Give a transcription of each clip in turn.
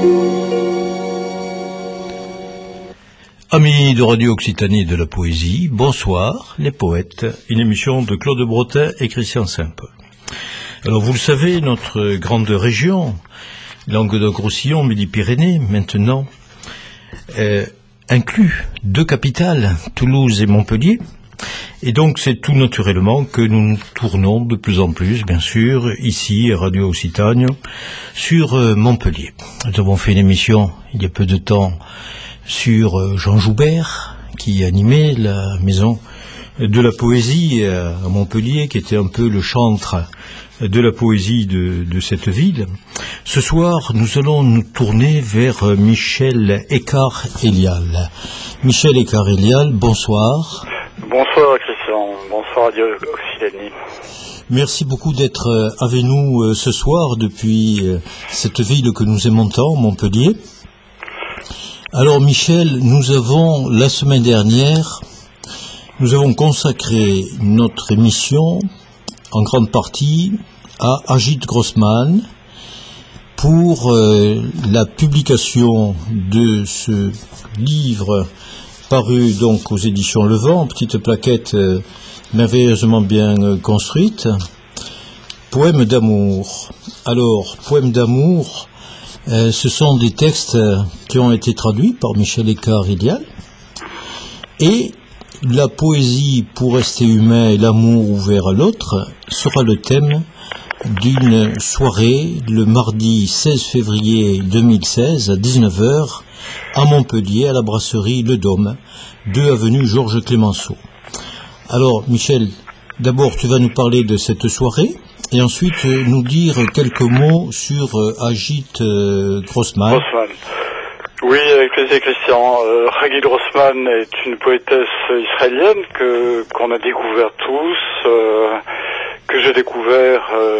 Amis de Radio Occitanie de la Poésie, bonsoir, les poètes, une émission de Claude Bretin et Christian Saint-Paul. Alors vous le savez, notre grande région, Languedoc-Roussillon, Midi-Pyrénées, maintenant, inclut deux capitales, Toulouse et Montpellier. Et donc c'est tout naturellement que nous nous tournons de plus en plus, bien sûr, ici à Radio Occitanie, sur Montpellier. Nous avons fait une émission il y a peu de temps sur Jean Joubert, qui animait la maison de la poésie à Montpellier, qui était un peu le chantre de la poésie de cette ville. Ce soir, nous allons nous tourner vers Michel Écart-Elial. Michel Écart-Elial, bonsoir. Bonsoir Christian, bonsoir Radio Occitanie. Merci beaucoup d'être avec nous ce soir depuis cette ville que nous aimons tant, Montpellier. Alors Michel, nous avons la semaine dernière, nous avons consacré notre émission en grande partie à Agit Grossman pour la publication de ce livre paru donc aux éditions Le Vent, petite plaquette merveilleusement bien construite, Poème d'amour. Alors, Poème d'amour, ce sont des textes qui ont été traduits par Michel Écart-Elial, et la poésie pour rester humain et l'amour ouvert à l'autre sera le thème d'une soirée le mardi 16 février 2016 à 19h à Montpellier, à la brasserie Le Dôme, 2 avenue Georges Clemenceau. Alors Michel, d'abord tu vas nous parler de cette soirée et ensuite nous dire quelques mots sur Agit Grossman. Oui, avec plaisir Christian. Agit Grossman est une poétesse israélienne qu'on a découvert tous, que j'ai découvert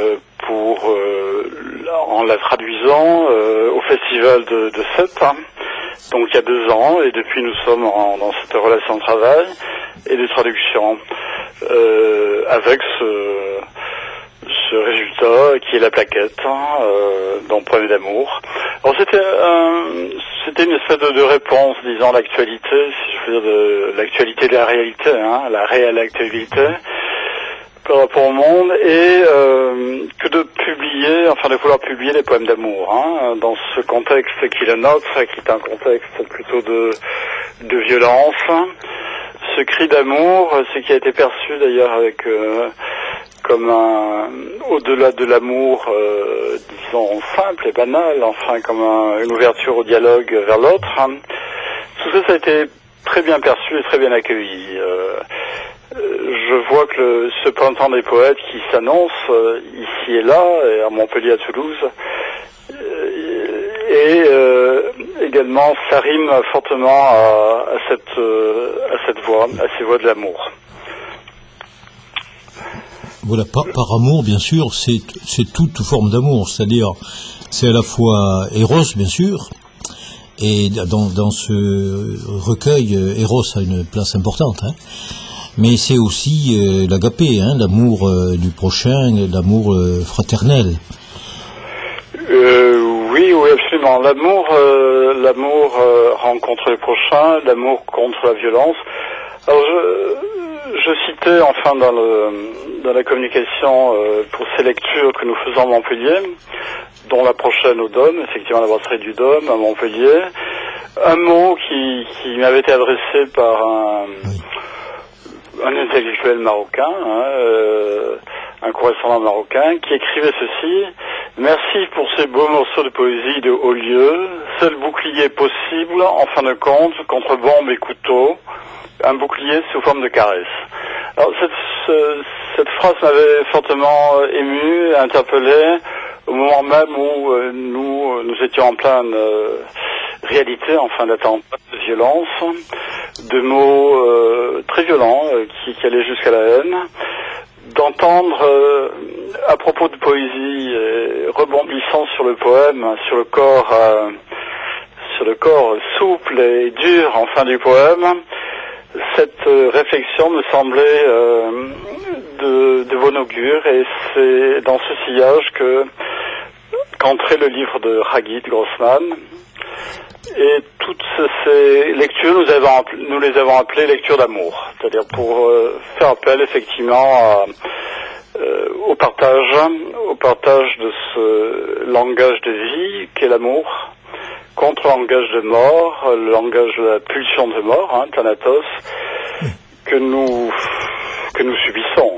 en la traduisant au festival de Sète, donc il y a 2 ans, et depuis nous sommes dans cette relation de travail et de traduction avec ce résultat qui est la plaquette dans Poème d'amour. Alors c'était une espèce de réponse, disons, à l'actualité, si je veux dire, de l'actualité de la réalité, la réelle actualité par rapport au monde, et que de publier, enfin de vouloir publier les poèmes d'amour, dans ce contexte qui est le nôtre, qui est un contexte plutôt de violence. Ce cri d'amour, ce qui a été perçu d'ailleurs avec comme au-delà de l'amour, disons simple et banal, enfin comme une ouverture au dialogue vers l'autre. Tout ça, ça a été très bien perçu et très bien accueilli. Je vois que ce printemps des poètes qui s'annonce ici et là, et à Montpellier, à Toulouse, et également ça rime fortement à cette voix, à ces voix de l'amour. Voilà, par amour, bien sûr, c'est toute forme d'amour, c'est-à-dire, c'est à la fois Eros, bien sûr, et dans ce recueil, Eros a une place importante, mais c'est aussi l'agapé, l'amour du prochain, l'amour fraternel. Oui, absolument. L'amour rencontre le prochain, l'amour contre la violence. Alors je citais enfin dans la communication pour ces lectures que nous faisons à Montpellier, dont la prochaine au Dôme, effectivement la brasserie du Dôme à Montpellier, un mot qui m'avait été adressé par un intellectuel marocain, un correspondant marocain, qui écrivait ceci: merci pour ces beaux morceaux de poésie de haut lieu, seul bouclier possible en fin de compte contre bombes et couteaux, un bouclier sous forme de caresse. Alors cette phrase m'avait fortement ému, interpellé, au moment même où nous étions en pleine réalité, enfin d'attentats, de violence, de mots très violents qui allaient jusqu'à la haine, d'entendre à propos de poésie, rebondissant sur le poème, sur le corps souple et dur enfin du poème, cette réflexion me semblait de bon augure, et c'est dans ce sillage qu'entrait le livre de Hagit Grossman. Et toutes ces lectures, nous les avons appelées lectures d'amour, c'est-à-dire pour faire appel effectivement au partage de ce langage de vie qu'est l'amour, contre le langage de mort, le langage de la pulsion de mort, Thanatos, que nous subissons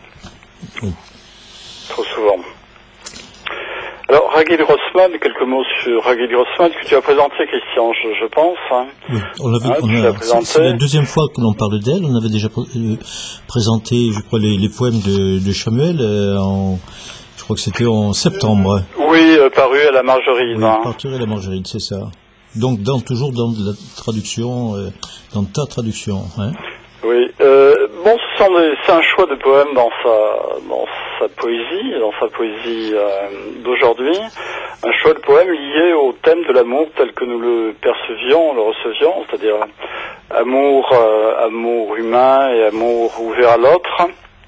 trop souvent. Alors, Hagit Grossman, quelques mots sur Hagit Grossman que tu as présenté, Christian, je pense. Oui, c'est la deuxième fois que l'on parle d'elle. On avait déjà présenté, je crois, les poèmes de Samuel je crois que c'était en septembre. Oui, paru à la Margeride. Oui, paru à la Margeride, c'est ça. Donc, toujours dans la traduction, dans ta traduction. Oui, c'est un choix de poème dans sa poésie d'aujourd'hui, un choix de poème lié au thème de l'amour tel que nous le recevions, c'est-à-dire amour humain et amour ouvert à l'autre,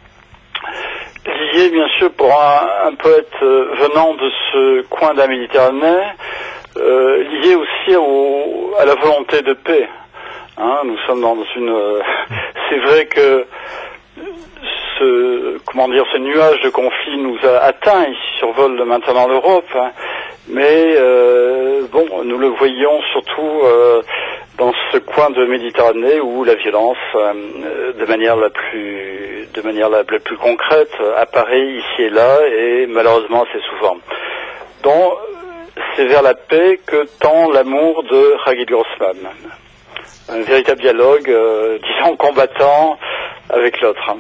lié bien sûr pour un poète venant de ce coin de la Méditerranée, lié aussi à la volonté de paix. Nous sommes dans c'est vrai que ce nuage de conflit nous a atteints, il survole maintenant l'Europe, mais nous le voyons surtout dans ce coin de Méditerranée où la violence, de manière la plus concrète, apparaît ici et là, et malheureusement assez souvent. Donc, c'est vers la paix que tend l'amour de Hagit Grossman. Un véritable dialogue, disons, combattant avec l'autre.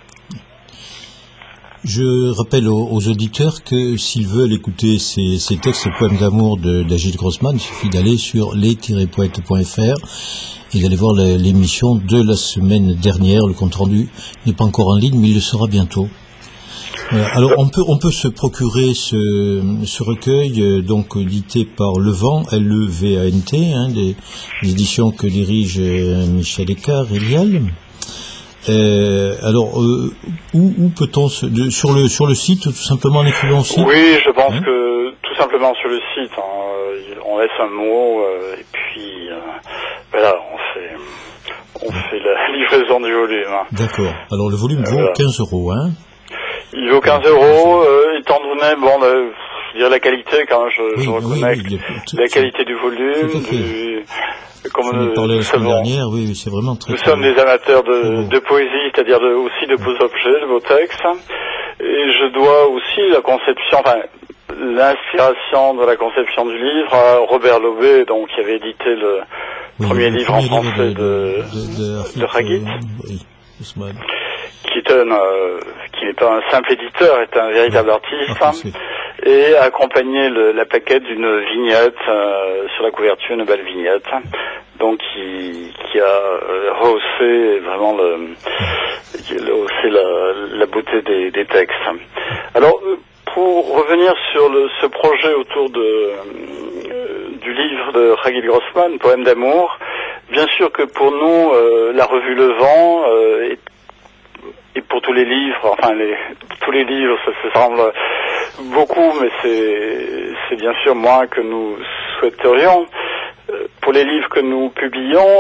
Je rappelle aux auditeurs que s'ils veulent écouter ces textes et poèmes d'amour d'Hagit Grossman, il suffit d'aller sur les-poètes.fr et d'aller voir l'émission de la semaine dernière. Le compte rendu n'est pas encore en ligne, mais il le sera bientôt. Alors on peut se procurer ce recueil donc édité par Levant, Levant, des éditions que dirige Michel Écart et Lial. Alors où peut-on sur le site, tout simplement en écrivant site? Oui, je pense que tout simplement sur le site, on laisse un mot et puis voilà, on fait la livraison du volume. D'accord. Alors le volume vaut 15 €, Il vaut 15 €, étant donné, je dirais la qualité, quand je reconnais la qualité du volume, comme nous parlait la semaine dernière, oui, c'est vraiment très. Nous sommes des amateurs de poésie, c'est-à-dire aussi de beaux objets, de beaux textes, et je dois aussi l'inspiration de la conception du livre à Robert Lobé, donc qui avait édité le premier livre en français de Hagit. Qui n'est pas un simple éditeur, est un véritable artiste, et a accompagné la plaquette d'une vignette sur la couverture, une belle vignette, donc qui a rehaussé vraiment la beauté des textes. Alors, pour revenir sur ce projet autour du livre de Hagit Grossman, Poème d'amour, bien sûr que pour nous, la revue Levant et pour tous les livres, tous les livres, ça se semble beaucoup, mais c'est bien sûr moins que nous souhaiterions. Pour les livres que nous publions,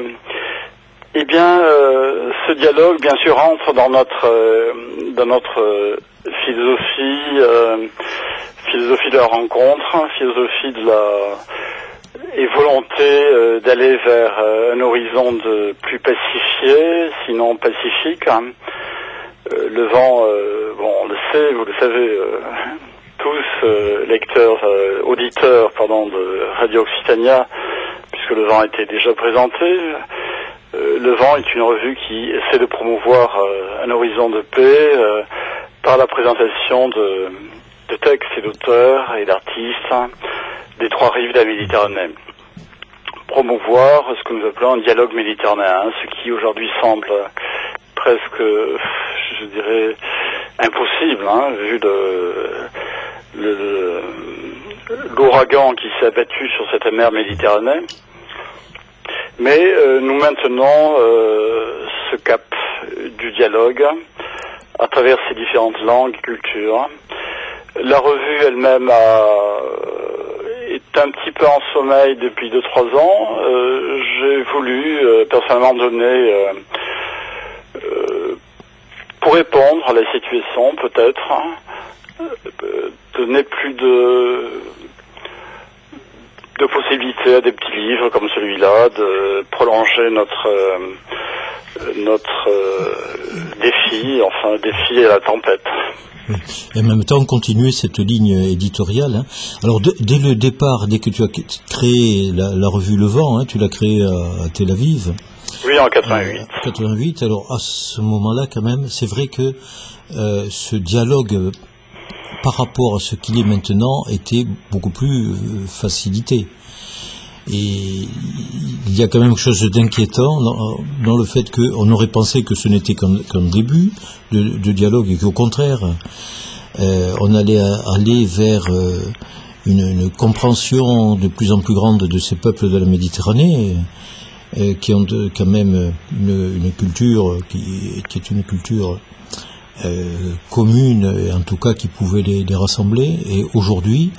ce dialogue, bien sûr, entre dans notre philosophie de la rencontre, philosophie et volonté d'aller vers un horizon plus pacifié, sinon pacifique. Levant, on le sait, vous le savez tous, auditeurs de Radio Occitania, puisque Levant a été déjà présenté. Levant est une revue qui essaie de promouvoir un horizon de paix par la présentation de textes et d'auteurs et d'artistes des trois rives de la Méditerranée. Promouvoir ce que nous appelons un dialogue méditerranéen, ce qui aujourd'hui semble presque, je dirais, impossible, vu l'ouragan qui s'est abattu sur cette mer Méditerranée. Mais nous maintenons ce cap du dialogue à travers ces différentes langues et cultures. La revue elle-même est un petit peu en sommeil depuis 2-3 ans. J'ai voulu personnellement donner, pour répondre à la situation peut-être, donner plus de possibilités à des petits livres comme celui-là, de prolonger notre défi à la tempête. Et en même temps, continuer cette ligne éditoriale. Hein. Alors, dès le départ, dès que tu as créé la revue Le Vent, hein, tu l'as créée à Tel Aviv. Oui, en 88. 88. Alors, à ce moment-là, quand même, c'est vrai que ce dialogue, par rapport à ce qu'il est maintenant, était beaucoup plus facilité. Et il y a quand même quelque chose d'inquiétant dans le fait qu'on aurait pensé que ce n'était qu'un début de dialogue et qu'au contraire, on allait aller vers une compréhension de plus en plus grande de ces peuples de la Méditerranée qui ont quand même une culture qui est une culture commune, en tout cas qui pouvait les rassembler. Et aujourd'hui,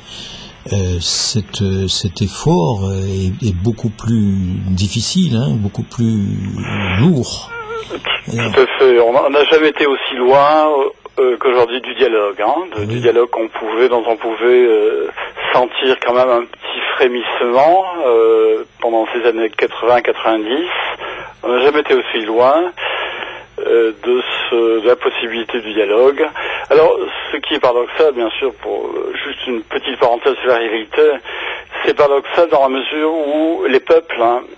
cet effort est beaucoup plus difficile, hein, beaucoup plus lourd. Tout à fait. On n'a jamais été aussi loin qu'aujourd'hui du dialogue, hein, du dialogue dont on pouvait sentir quand même un petit frémissement pendant ces années 80-90. On n'a jamais été aussi loin de la possibilité du dialogue. Alors, ce qui est paradoxal, bien sûr, pour juste une petite parenthèse sur la réalité, c'est paradoxal dans la mesure où les peuples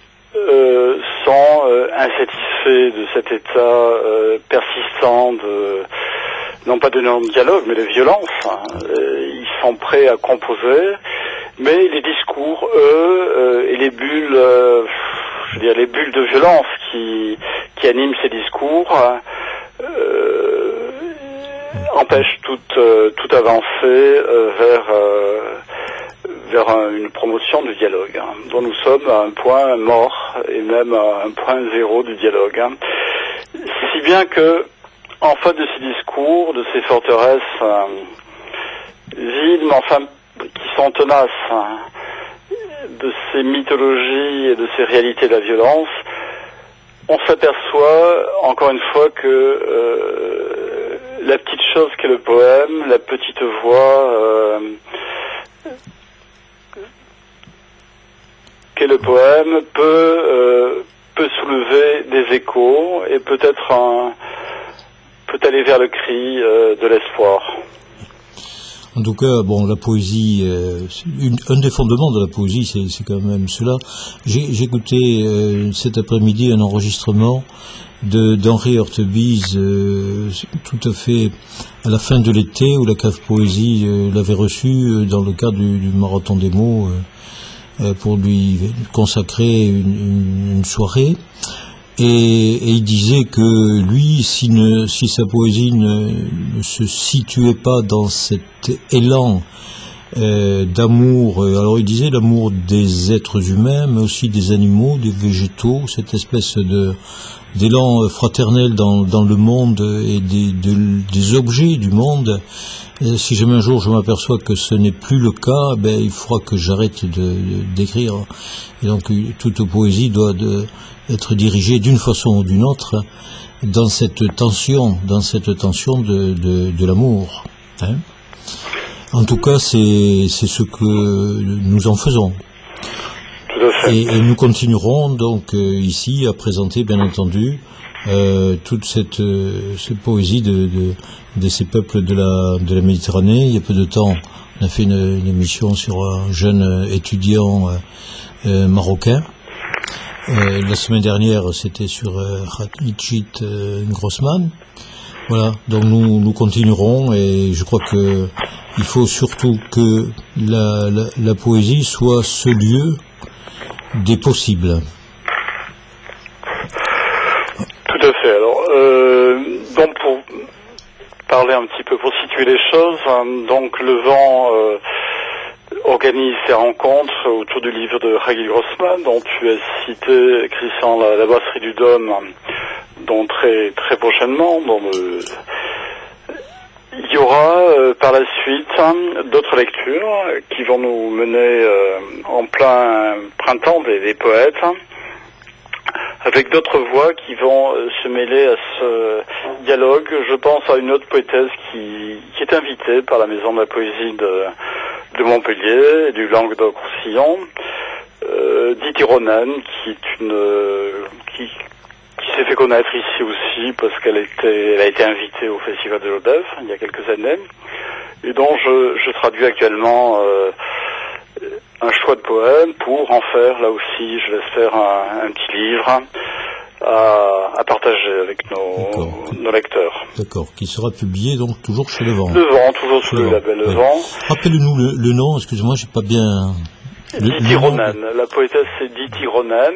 sont insatisfaits de cet état persistant non pas de non-dialogue, mais de violence. Ils sont prêts à composer, mais les discours, eux, et les bulles, les bulles de violence qui animent ces discours, empêchent toute avancée vers une promotion du dialogue, hein, dont nous sommes à un point mort et même à un point zéro du dialogue. Hein. Si bien que, en fait de ces discours, de ces forteresses vides, mais enfin qui sont tenaces, hein, de ces mythologies et de ces réalités de la violence, on s'aperçoit encore une fois que la petite chose qu'est le poème, la petite voix qu'est le poème peut soulever des échos et peut aller vers le cri de l'espoir. En tout cas, bon, la poésie, un des fondements de la poésie, c'est quand même cela. J'ai écouté cet après-midi un enregistrement d'Henri Hortebise, tout à fait à la fin de l'été, où la Cave Poésie l'avait reçu dans le cadre du Marathon des mots, pour lui consacrer une soirée. Et il disait que lui, si sa poésie ne se situait pas dans cet élan d'amour, alors il disait l'amour des êtres humains, mais aussi des animaux, des végétaux, cette espèce d'élan fraternel dans le monde et des objets du monde. Et si jamais un jour je m'aperçois que ce n'est plus le cas, il faudra que j'arrête d'écrire. Et donc toute poésie doit être dirigée d'une façon ou d'une autre dans cette tension de l'amour. Hein. En tout cas, c'est ce que nous en faisons. Et nous continuerons donc ici à présenter, bien entendu, toute cette poésie de ces peuples de la Méditerranée. Il y a peu de temps, on a fait une émission sur un jeune étudiant marocain. La semaine dernière, c'était sur Khatchit Grossman. Voilà, donc nous continuerons, et je crois que il faut surtout que la poésie soit ce lieu des possibles. Tout à fait. Alors, donc pour parler un petit peu, pour situer les choses, donc le Vent organise ses rencontres autour du livre de Hagil Grossman, dont tu as cité, Christian, la brasserie du Dôme, dont très prochainement, Il y aura par la suite d'autres lectures qui vont nous mener en plein printemps des poètes, avec d'autres voix qui vont se mêler à ce dialogue. Je pense à une autre poétesse qui est invitée par la Maison de la Poésie de Montpellier et du Languedoc-Roussillon, Diti Ronan, qui s'est fait connaître ici aussi parce qu'elle a été invitée au Festival de l'Odève il y a quelques années, et dont je traduis actuellement un choix de poèmes pour en faire, là aussi, je l'espère, un petit livre à partager avec nos lecteurs. D'accord, qui sera publié donc toujours chez Le Vent. Le Vent, toujours sous le label Le Vent. Rappelle-nous le nom, excusez-moi, j'ai pas bien... Diti Ronan, la poétesse c'est Diti Ronan.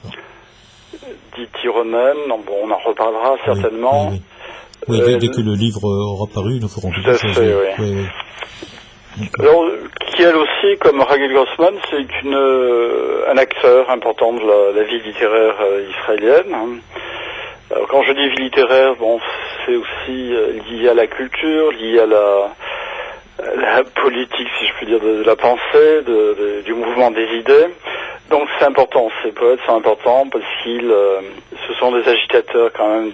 Diti Ronan, bon, on en reparlera certainement. Oui, dès que le livre aura paru, nous ferons tout à fait, oui. Alors, qui elle aussi, comme Raghil Grossman, c'est un acteur important de la vie littéraire israélienne. Alors, quand je dis vie littéraire, bon, c'est aussi lié à la culture, lié à la politique, si je puis dire, de la pensée, du mouvement des idées. Donc c'est important, ces poètes sont importants parce qu'ils ce sont des agitateurs quand même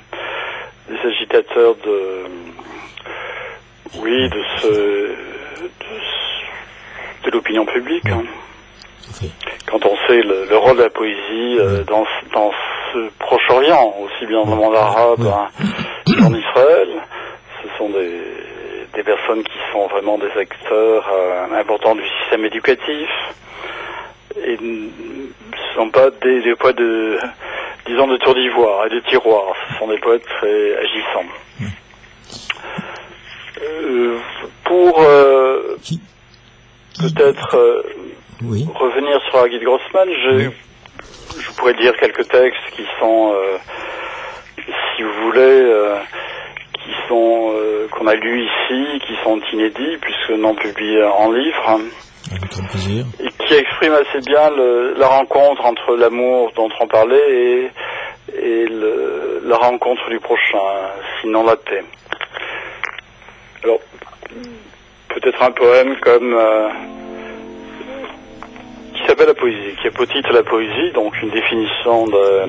de l'opinion publique. Hein. Quand on sait le rôle de la poésie dans ce Proche-Orient, aussi bien dans le monde arabe qu'en Israël, ce sont des personnes qui sont vraiment des acteurs importants du système éducatif. Et ce ne sont pas des poètes de tour d'ivoire et de tiroir, ce sont des poètes très agissants. Pour peut-être revenir sur Raghil Grossman, je pourrais dire quelques textes qui sont, si vous voulez, qu'on a lus ici, qui sont inédits, puisque non publiés en livre. Avec grand plaisir. Et qui exprime assez bien la rencontre entre l'amour dont on parlait et la rencontre du prochain, sinon la paix. Alors, peut-être un poème comme qui s'appelle La Poésie, qui est pour titre La Poésie, donc une définition de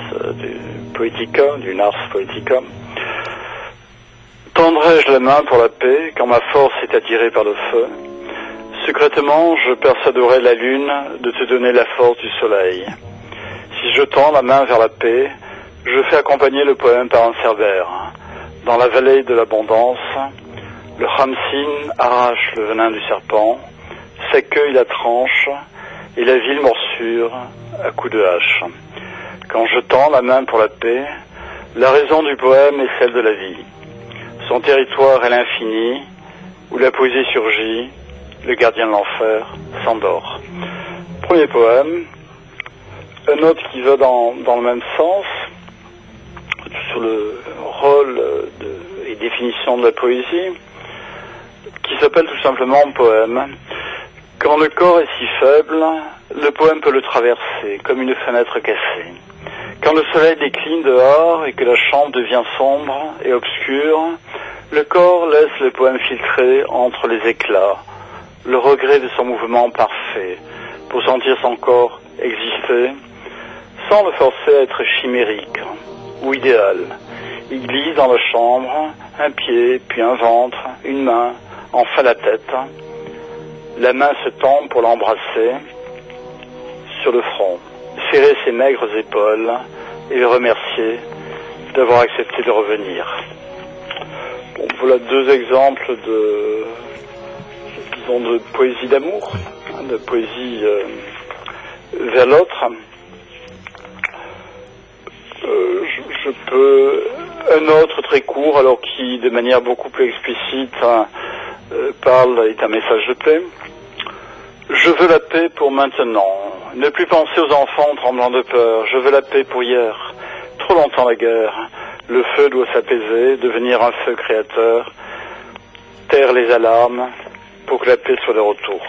du Nars Poetica. Tendrai-je la main pour la paix quand ma force est attirée par le feu? Secrètement, je persuaderai la lune de te donner la force du soleil. Si je tends la main vers la paix, je fais accompagner le poème par un cerbère. Dans la vallée de l'abondance, le Khamsin arrache le venin du serpent, s'accueille la tranche et la vile morsure à coups de hache. Quand je tends la main pour la paix, la raison du poème est celle de la vie. Son territoire est l'infini, où la poésie surgit, le gardien de l'enfer s'endort. Premier poème. Un autre qui va dans le même sens, sur le rôle et définition de la poésie, qui s'appelle tout simplement poème. Quand le corps est si faible, le poème peut le traverser, comme une fenêtre cassée. Quand le soleil décline dehors et que la chambre devient sombre et obscure, le corps laisse le poème filtrer entre les éclats, le regret de son mouvement parfait, pour sentir son corps exister, sans le forcer à être chimérique ou idéal. Il glisse dans la chambre, un pied, puis un ventre, une main, enfin la tête. La main se tend pour l'embrasser sur le front, serrer ses maigres épaules et le remercier d'avoir accepté de revenir. Bon, voilà deux exemples de poésie d'amour, de poésie vers l'autre. Je peux un autre très court, alors qui de manière beaucoup plus explicite est un message de paix. Je veux la paix pour maintenant, ne plus penser aux enfants tremblant de peur. Je veux la paix pour hier, trop longtemps la guerre. Le feu doit s'apaiser, devenir un feu créateur, taire les alarmes pour que la paix soit de retour.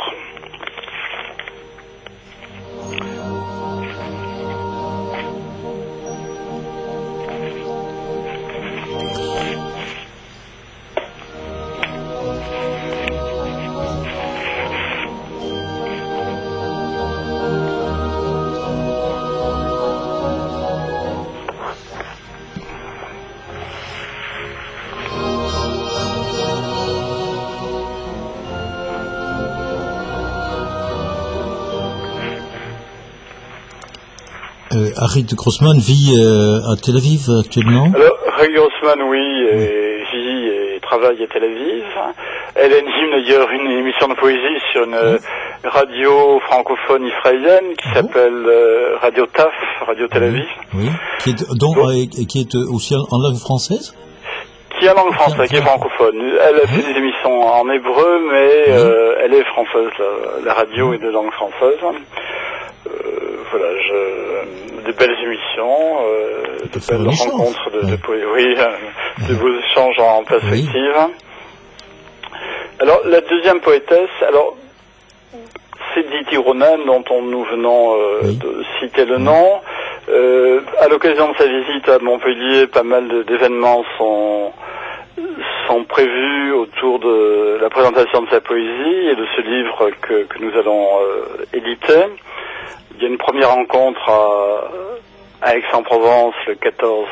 Harry Grossman vit à Tel Aviv actuellement. Alors, Harry Grossman, oui, vit et travaille à Tel Aviv. Elle anime d'ailleurs une émission de poésie sur une radio francophone israélienne qui s'appelle Radio TAF, Radio Tel Aviv. Oui, qui est aussi en langue française. Qui est en langue française, qui est francophone. Elle a fait des émissions en hébreu, mais elle est française. La radio est de langue française. Voilà, de belles émissions, de belles rencontres de poésie, de beaux échanges en perspective. Alors, la deuxième poétesse, c'est Diti Ronen, dont nous venons de citer le nom. À l'occasion de sa visite à Montpellier, pas mal d'événements sont prévus autour de la présentation de sa poésie et de ce livre que nous allons éditer. Il y a une première rencontre à Aix-en-Provence le 14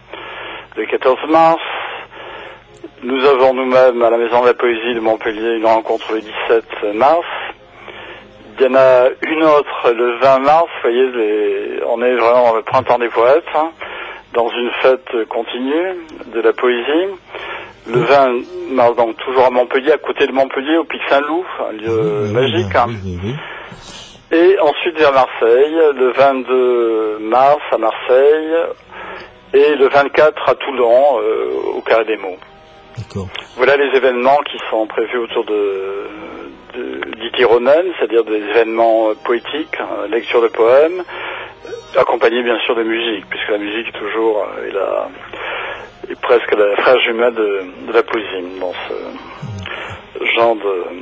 mars. Nous avons nous-mêmes à la Maison de la Poésie de Montpellier une rencontre le 17 mars. Il y en a une autre le 20 mars. Vous voyez, on est vraiment dans le printemps des poètes, dans une fête continue de la poésie. Le 20 mars, donc toujours à Montpellier, à côté de Montpellier, au Pic Saint-Loup, un lieu magique. Et ensuite vers Marseille, le 22 mars à Marseille, et le 24 à Toulon, au Carré des Mots. D'accord. Voilà les événements qui sont prévus autour de Diti Ronen, c'est-à-dire des événements poétiques, lecture de poèmes, accompagnés bien sûr de musique, puisque la musique est toujours est presque la frère jumelle de la poésie, dans ce genre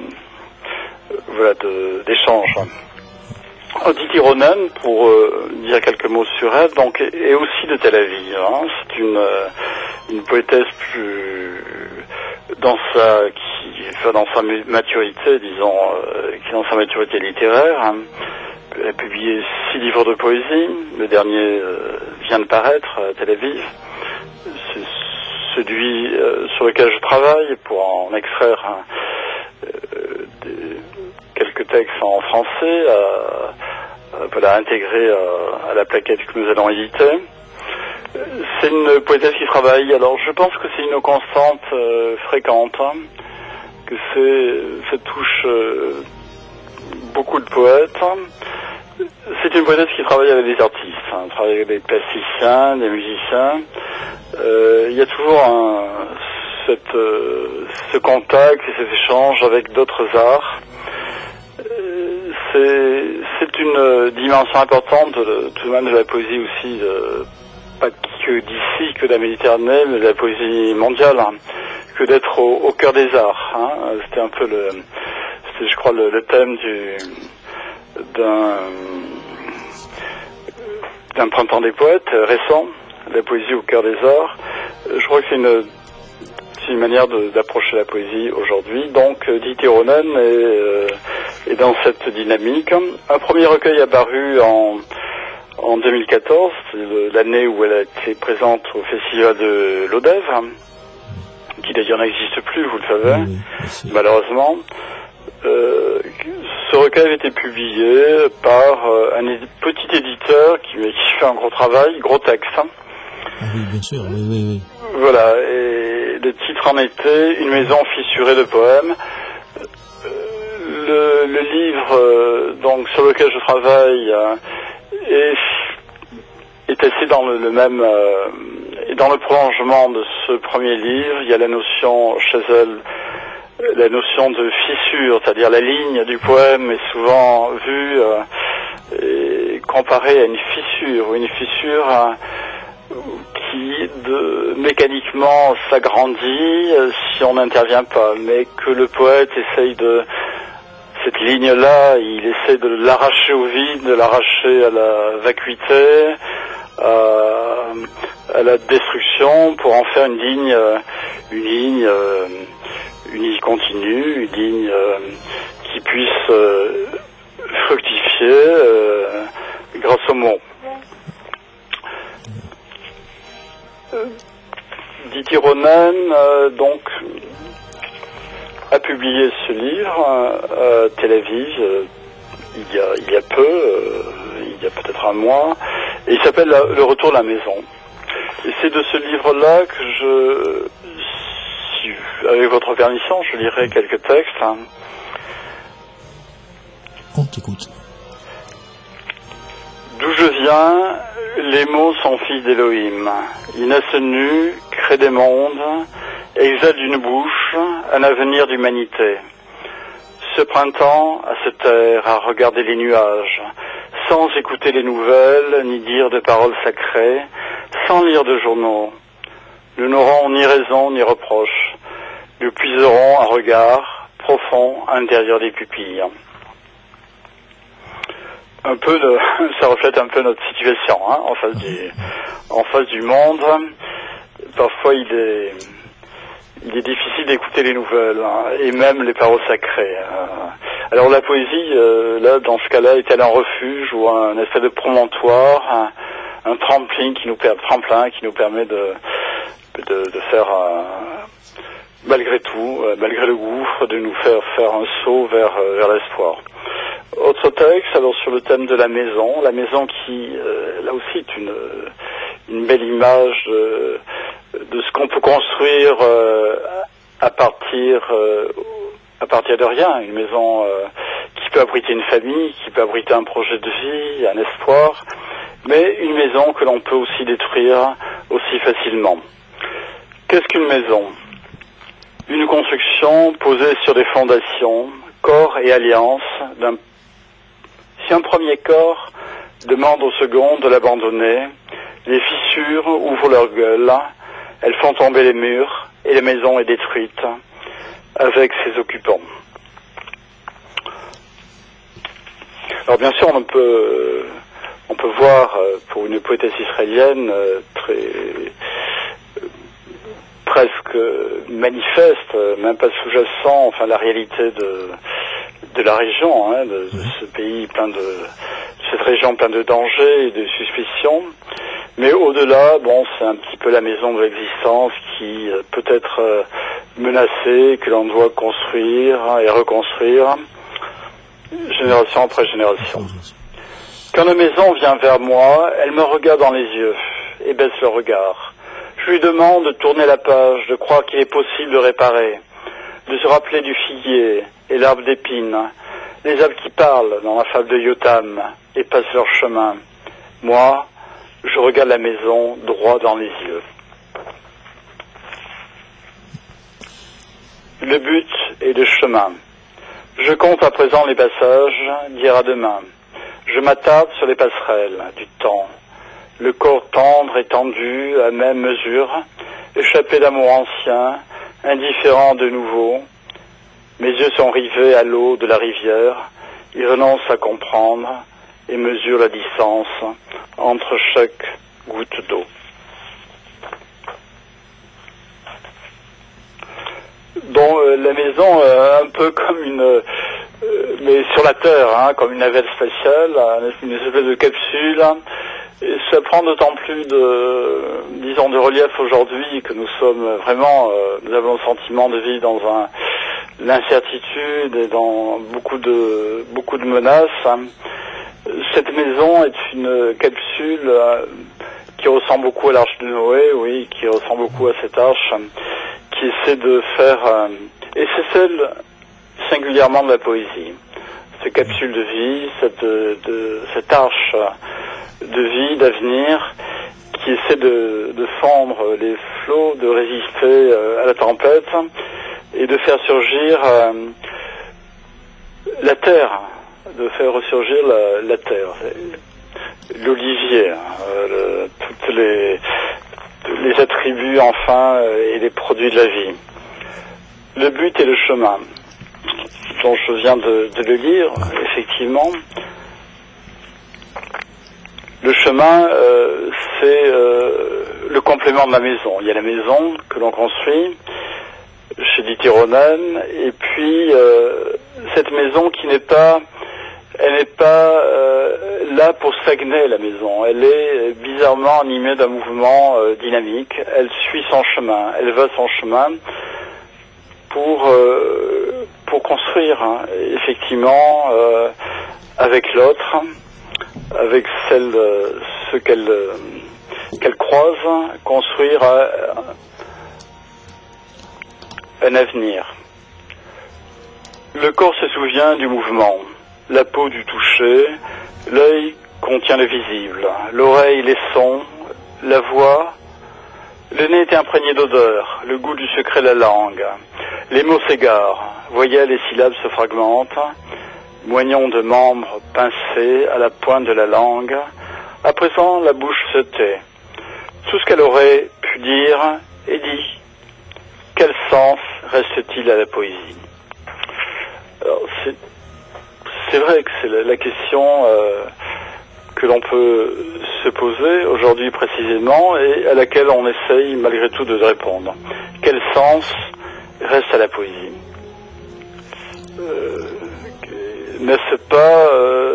d'échange. Diti Ronen, pour dire quelques mots sur elle, donc est aussi de Tel Aviv. C'est une poétesse dans sa maturité, disons, qui est dans sa maturité littéraire. Elle a publié 6 livres de poésie. Le dernier vient de paraître à Tel Aviv. C'est celui sur lequel je travaille pour en extraire quelques textes en français à intégrer à la plaquette que nous allons éditer. C'est une poétesse qui travaille, alors je pense que c'est une constante fréquente, que ça touche beaucoup de poètes. C'est une poétesse qui travaille avec des artistes, travaille avec des plasticiens, des musiciens. Il y a toujours ce contact et cet échange avec d'autres arts. C'est une dimension importante tout de même de la poésie aussi, pas que d'ici, que de la Méditerranée, mais de la poésie mondiale, que d'être au cœur des arts. C'était un peu je crois le thème d'un printemps des poètes récent, la poésie au cœur des arts. Je crois que c'est une manière d'approcher la poésie aujourd'hui. Donc Diti Ronen est dans cette dynamique. Un premier recueil apparu en 2014, l'année où elle a été présente au festival de l'Odève, qui d'ailleurs n'existe plus, vous le savez, malheureusement. Ce recueil a été publié par un petit éditeur qui fait un gros travail, gros texte. Oui, bien sûr, oui. Voilà, et le titre en était « Une maison fissurée de poèmes ». Le livre donc sur lequel je travaille est assez dans le même et dans le prolongement de ce premier livre. Il y a la notion chez elle, la notion de fissure, c'est-à-dire la ligne du poème est souvent vue et comparée à une fissure qui mécaniquement s'agrandit si on n'intervient pas, mais que le poète essaye cette ligne-là, il essaie de l'arracher au vide, de l'arracher à la vacuité, à la destruction, pour en faire une ligne continue, une ligne qui puisse fructifier grâce au mot. Diti Ronen, donc, a publié ce livre à Tel Aviv il y a peu, il y a peut-être un mois, Et il s'appelle Le retour de la maison. Et c'est de ce livre-là que avec votre permission, je lirai quelques textes. On t'écoute. D'où je viens, les mots sont fils d'Élohim. Ils naissent nus, créent des mondes, exhalent d'une bouche un avenir d'humanité. Ce printemps, à se taire, à regarder les nuages, sans écouter les nouvelles, ni dire de paroles sacrées, sans lire de journaux. Nous n'aurons ni raison ni reproche. Nous puiserons un regard profond à l'intérieur des pupilles. Ça reflète un peu notre situation, hein, en face du monde. Parfois, il est difficile d'écouter les nouvelles, hein, et même les paroles sacrées. Alors la poésie, là, dans ce cas-là, est-elle un refuge ou un effet de promontoire, un tremplin qui nous permet de faire, malgré tout, malgré le gouffre, de nous faire un saut vers l'espoir. Autre texte, alors sur le thème de la maison qui, là aussi, est une belle image de ce qu'on peut construire à partir de rien. Une maison qui peut abriter une famille, qui peut abriter un projet de vie, un espoir, mais une maison que l'on peut aussi détruire aussi facilement. Qu'est-ce qu'une maison ? Une construction posée sur des fondations, corps et alliance. Si un premier corps demande au second de l'abandonner, les fissures ouvrent leur gueule, elles font tomber les murs et la maison est détruite avec ses occupants. Alors bien sûr, on peut voir pour une poétesse israélienne presque manifeste, même pas sous-jacent, enfin la réalité de la région, hein, de ce pays cette région pleine de dangers et de suspicions. Mais au-delà, c'est un petit peu la maison de l'existence qui peut être menacée, que l'on doit construire et reconstruire, génération après génération. Quand la maison vient vers moi, elle me regarde dans les yeux et baisse le regard. Je lui demande de tourner la page, de croire qu'il est possible de réparer, de se rappeler du figuier et l'arbre d'épines, les arbres qui parlent dans la fable de Yotam et passent leur chemin. Moi, je regarde la maison droit dans les yeux. Le but est le chemin. Je compte à présent les passages d'hier à demain. Je m'attarde sur les passerelles du temps. Le corps tendre et tendu à même mesure, échappé d'amour ancien, indifférent de nouveau. Mes yeux sont rivés à l'eau de la rivière. Ils renoncent à comprendre et mesurent la distance entre chaque goutte d'eau. Bon, la maison, un peu comme mais sur la Terre, hein, comme une navette spatiale, une espèce de capsule. Et ça prend d'autant plus de relief aujourd'hui que nous sommes vraiment, nous avons le sentiment de vivre dans l'incertitude et dans beaucoup de menaces. Cette maison est une capsule qui ressemble beaucoup à l'arche de Noé, oui, qui ressemble beaucoup à cette arche, qui essaie de faire, et c'est celle singulièrement de la poésie, cette capsule de vie, cette arche de vie, d'avenir, qui essaie de fendre les flots, de résister à la tempête et de faire surgir la terre, de faire ressurgir la terre, l'olivier, toutes les attributs enfin et les produits de la vie. Le but est le chemin, dont je viens de le lire, effectivement. Le chemin, c'est le complément de la maison. Il y a la maison que l'on construit chez Dieter Ronen, et puis cette maison qui n'est pas là pour stagner, la maison. Elle est bizarrement animée d'un mouvement dynamique. Elle suit son chemin, elle va son chemin pour construire, hein, effectivement, avec l'autre, avec ce qu'elle croise, construire un avenir. Le corps se souvient du mouvement, la peau du toucher, l'œil contient le visible, l'oreille les sons, la voix, le nez est imprégné d'odeur, le goût du secret de la langue. Les mots s'égarent, voyelles et syllabes se fragmentent, moignons de membres pincés à la pointe de la langue. À présent, la bouche se tait. Tout ce qu'elle aurait pu dire est dit. Quel sens reste-t-il à la poésie? Alors, c'est vrai que c'est la question que l'on peut se poser aujourd'hui précisément et à laquelle on essaye malgré tout de répondre. Quel sens reste à la poésie? N'est-ce pas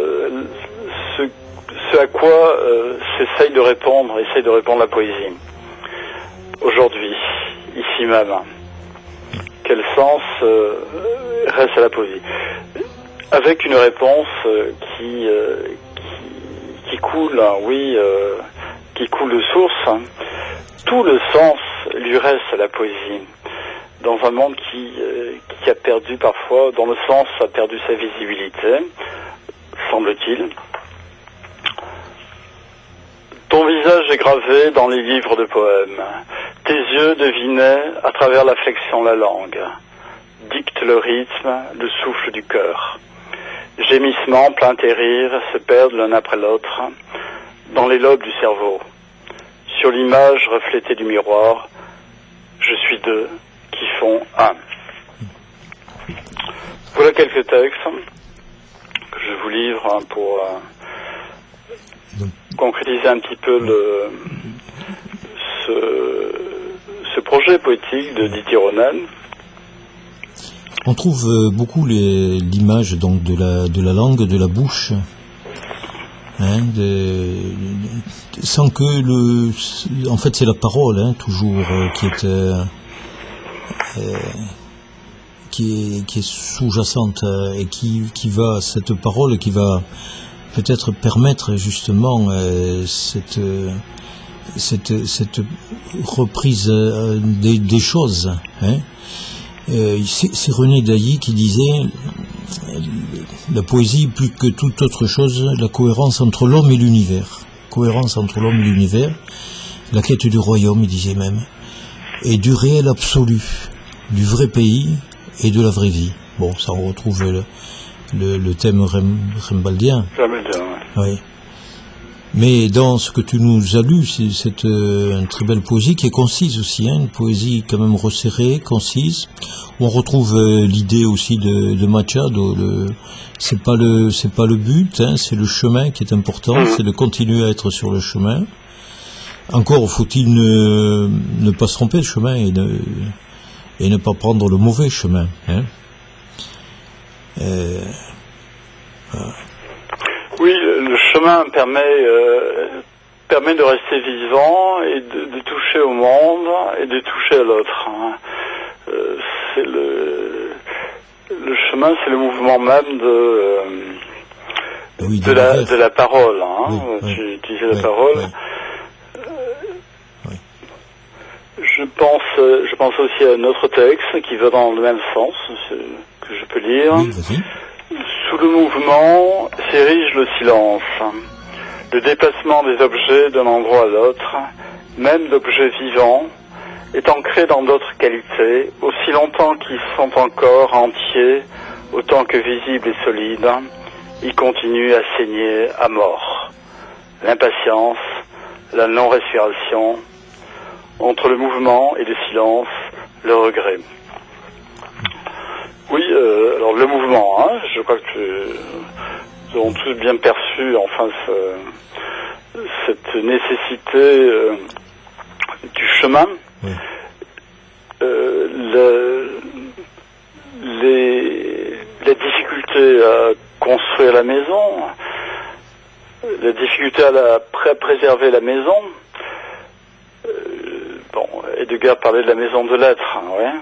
ce à quoi essaye de répondre la poésie aujourd'hui, ici même? Quel sens reste à la poésie? Avec une réponse qui coule, qui coule de source. Tout le sens lui reste à la poésie. Dans un monde qui a perdu parfois, dont le sens a perdu sa visibilité, semble-t-il. Ton visage est gravé dans les livres de poèmes. Tes yeux devinaient à travers la flexion la langue. Dicte le rythme, le souffle du cœur. Gémissements, plaintes et rires se perdent l'un après l'autre dans les lobes du cerveau. Sur l'image reflétée du miroir, je suis deux qui font un. Voilà quelques textes que je vous livre pour concrétiser un petit peu ce projet poétique de Didier Ronan. On trouve beaucoup l'image donc de la langue, de la bouche, sans que en fait c'est la parole toujours qui est sous-jacente et qui va, cette parole qui va peut-être permettre justement cette reprise des choses. C'est René Dailly qui disait la poésie, plus que toute autre chose, la cohérence entre l'homme et l'univers. Cohérence entre l'homme et l'univers, la quête du royaume, il disait même, et du réel absolu, du vrai pays et de la vraie vie. Bon, ça on retrouve le thème rembaldien. Oui. Mais dans ce que tu nous as lu, c'est une très belle poésie qui est concise aussi, une poésie quand même resserrée, concise. On retrouve l'idée aussi de Machado. C'est pas le but, c'est le chemin qui est important, c'est de continuer à être sur le chemin. Encore faut-il ne pas se tromper de chemin et ne pas prendre le mauvais chemin. Voilà. Oui, le chemin permet de rester vivant et de toucher au monde et de toucher à l'autre. C'est le chemin, c'est le mouvement même de la parole. Oui, tu utilisais la parole. Oui. Je pense aussi à un autre texte qui va dans le même sens, que je peux lire. Oui, vas-y. Sous le mouvement s'érige le silence, le déplacement des objets d'un endroit à l'autre, même d'objets vivants, est ancré dans d'autres qualités, aussi longtemps qu'ils sont encore entiers, autant que visibles et solides, ils continuent à saigner à mort. L'impatience, la non-respiration, entre le mouvement et le silence, le regret. Oui, alors le mouvement, je crois que nous avons tous bien perçu, enfin, cette nécessité du chemin. Oui. La difficulté à construire la maison, la difficulté à préserver la maison. Heidegger parlait de la maison de l'être,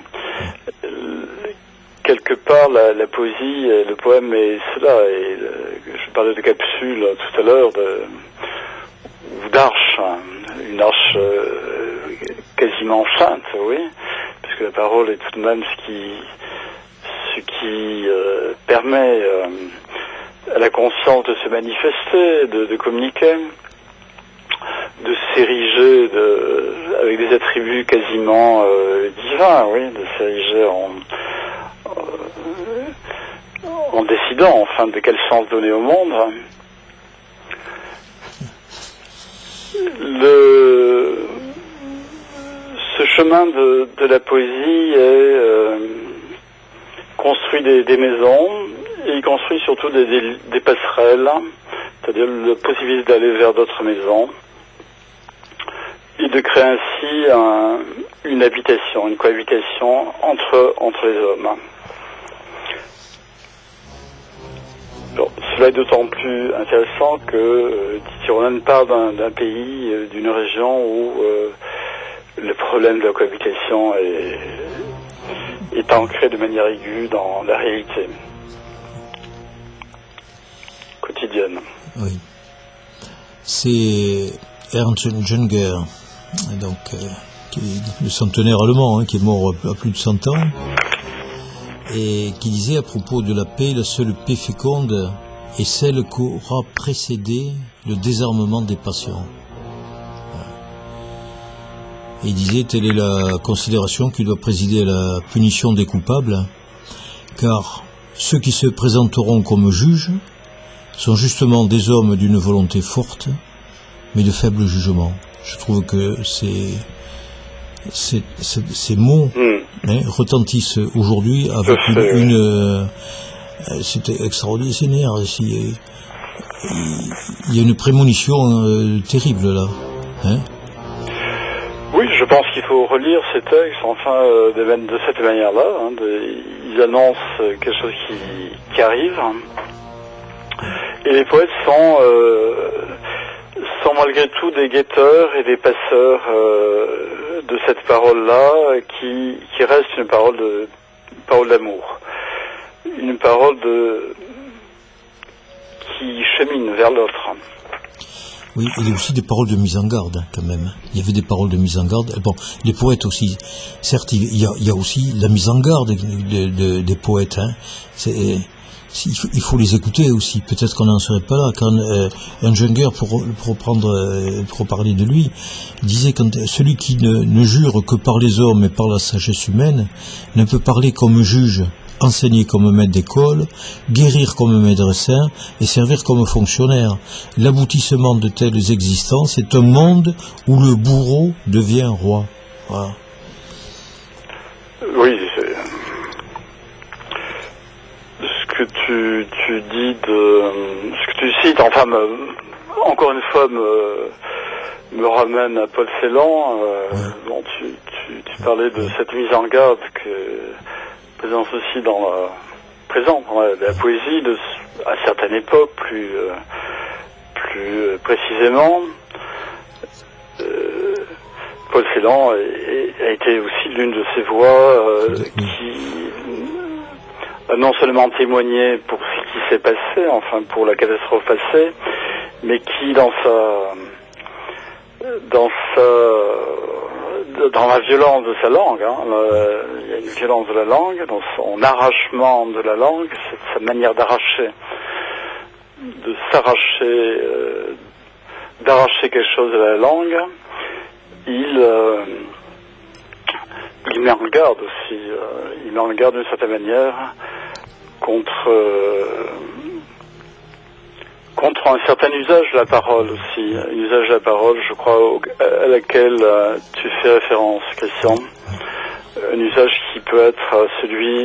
quelque part, la poésie, le poème est cela. Et je parlais de capsule tout à l'heure, d'arche, une arche quasiment sainte, oui, puisque la parole est tout de même ce qui permet à la conscience de se manifester, de communiquer, de s'ériger avec des attributs quasiment divins, oui, de s'ériger en décidant, enfin, de quel sens donner au monde. Ce chemin de la poésie construit des maisons, et il construit surtout des passerelles, c'est-à-dire la possibilité d'aller vers d'autres maisons, et de créer ainsi une habitation, une cohabitation entre les hommes. Alors, cela est d'autant plus intéressant que Titi Ronan parle d'un pays, d'une région où le problème de la cohabitation est ancré de manière aiguë dans la réalité quotidienne. Oui. C'est Ernst Jünger, donc, le centenaire allemand, qui est mort à plus de 100 ans, et qui disait à propos de la paix, la seule paix féconde est celle qu'aura précédé le désarmement des passions. Et il disait, telle est la considération qui doit présider à la punition des coupables, car ceux qui se présenteront comme juges sont justement des hommes d'une volonté forte, mais de faible jugement. Je trouve que ces mots retentissent aujourd'hui avec c'était extraordinaire. Il y a une prémonition terrible là. Oui, je pense qu'il faut relire ces textes, enfin, de cette manière-là. Ils annoncent quelque chose qui arrive. Et les poètes sont malgré tout des guetteurs et des passeurs de cette parole-là, qui reste une parole d'amour, une parole qui chemine vers l'autre. Oui, il y a aussi des paroles de mise en garde, quand même. Il y avait des paroles de mise en garde. Bon, les poètes aussi, certes, il y a aussi la mise en garde des poètes. Il faut les écouter aussi. Peut-être qu'on n'en serait pas là. Quand un Jünger, pour parler de lui, il disait que celui qui ne jure que par les hommes et par la sagesse humaine ne peut parler comme juge, enseigner comme maître d'école, guérir comme médecin et servir comme fonctionnaire. L'aboutissement de telles existences est un monde où le bourreau devient roi. Voilà. Oui, ce que tu dis ce que tu cites, enfin, encore une fois, me ramène à Paul Celan. Bon, tu parlais de cette mise en garde que présente aussi dans la poésie à certaines époques, plus précisément. Paul Celan a été aussi l'une de ces voix qui a non seulement témoigné pour ce qui s'est passé, enfin pour la catastrophe passée, mais qui dans la violence de sa langue, il y a une violence de la langue, dans son arrachement de la langue, sa manière d'arracher quelque chose de la langue, il met en garde aussi, il met en garde d'une certaine manière contre un certain usage de la parole aussi, un usage de la parole, je crois, à laquelle tu fais référence, Christian, un usage qui peut être celui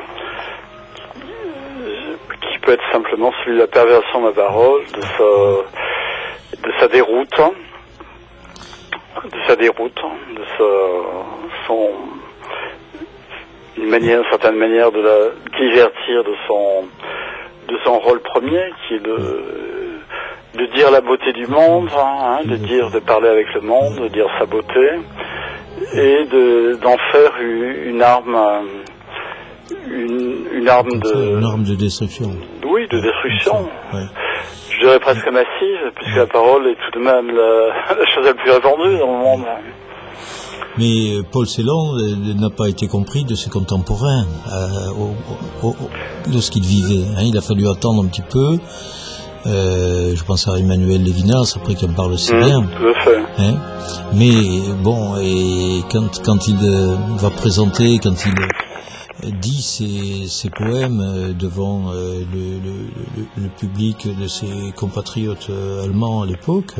qui peut être simplement celui de la perversion de la parole, de sa déroute, une certaine manière de la divertir de son rôle premier, qui est de dire la beauté du monde, de parler avec le monde, de dire sa beauté, et d'en faire une arme de destruction. Oui, de destruction. Ouais. dirais presque massive, puisque la parole est tout de même la chose la plus répandue dans le monde. Mais Paul Celan n'a pas été compris de ses contemporains lorsqu'il vivait. Il a fallu attendre un petit peu. Je pense à Emmanuel Lévinas, après qu'il en parle si bien. Tout à fait. Mais bon, et quand il va présenter, quand il dit ses poèmes devant le public de ses compatriotes allemands à l'époque,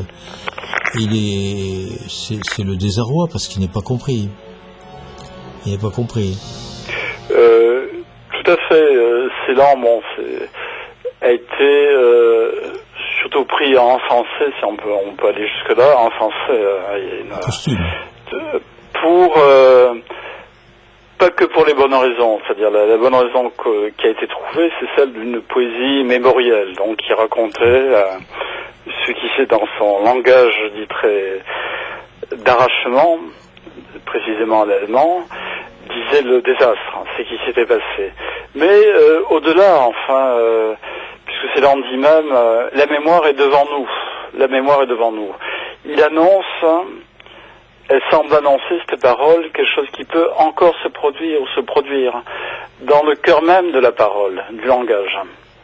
c'est le désarroi parce qu'il n'est pas compris. Il n'est pas compris. Tout à fait. Celan, a été surtout pris en français, si on peut aller jusque là, en français. Pour pas que pour les bonnes raisons, c'est-à-dire la bonne raison qui a été trouvée, c'est celle d'une poésie mémorielle, donc qui racontait ce qui s'est dans son langage dit très d'arrachement, précisément l'allemand, disait le désastre, ce qui s'était passé. Mais au-delà, puisque Celan dit même, la mémoire est devant nous. La mémoire est devant nous. Il annonce, elle semble annoncer cette parole, quelque chose qui peut encore se produire dans le cœur même de la parole, du langage.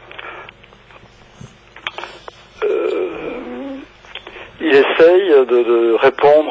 Il essaye de répondre,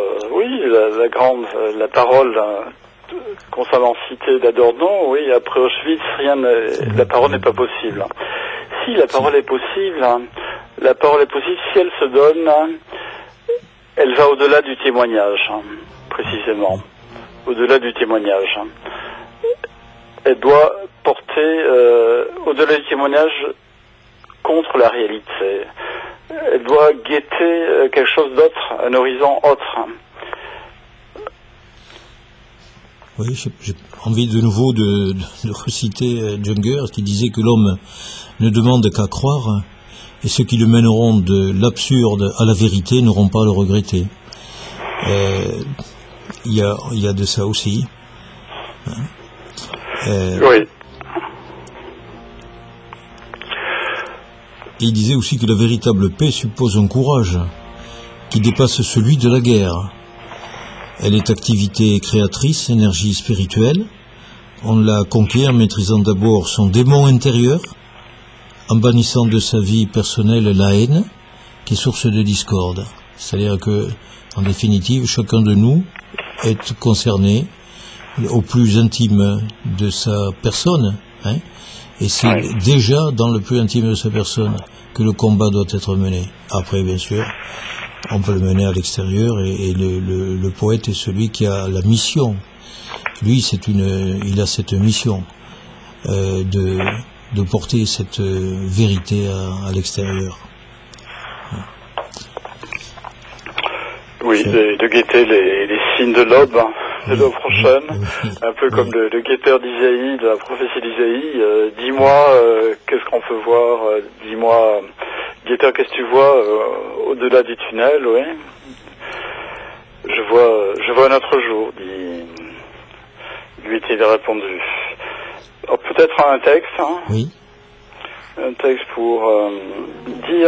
la parole concernant cité d'Adorno, oui, après Auschwitz, la parole n'est pas possible. Si la parole est possible, si elle se donne, elle va au-delà du témoignage, précisément, au-delà du témoignage. Elle doit porter au-delà du témoignage contre la réalité. Elle doit guetter quelque chose d'autre, un horizon autre. Oui, j'ai envie de nouveau de reciter Junger, qui disait que l'homme ne demande qu'à croire, et ceux qui le mèneront de l'absurde à la vérité n'auront pas à le regretter. Il y a de ça aussi. Oui. Et il disait aussi que la véritable paix suppose un courage qui dépasse celui de la guerre. Elle est activité créatrice, énergie spirituelle. On la conquiert en maîtrisant d'abord son démon intérieur, en bannissant de sa vie personnelle la haine, qui est source de discorde. C'est-à-dire que, en définitive, chacun de nous est concerné au plus intime de sa personne, et c'est déjà dans le plus intime de sa personne que le combat doit être mené. Après, bien sûr, on peut le mener à l'extérieur, et le poète est celui qui a la mission. Lui, il a cette mission de porter cette vérité à l'extérieur. Oui, de guetter les signes de l'aube, prochaine, un peu comme le guetteur d'Isaïe, de la prophétie d'Isaïe. Dis-moi, qu'est-ce qu'on peut voir, dis-moi, guetteur, qu'est-ce que tu vois au-delà du tunnel, oui. Je vois un autre jour, lui a-t-il répondu. Alors, peut-être un texte, Oui. Un texte pour dire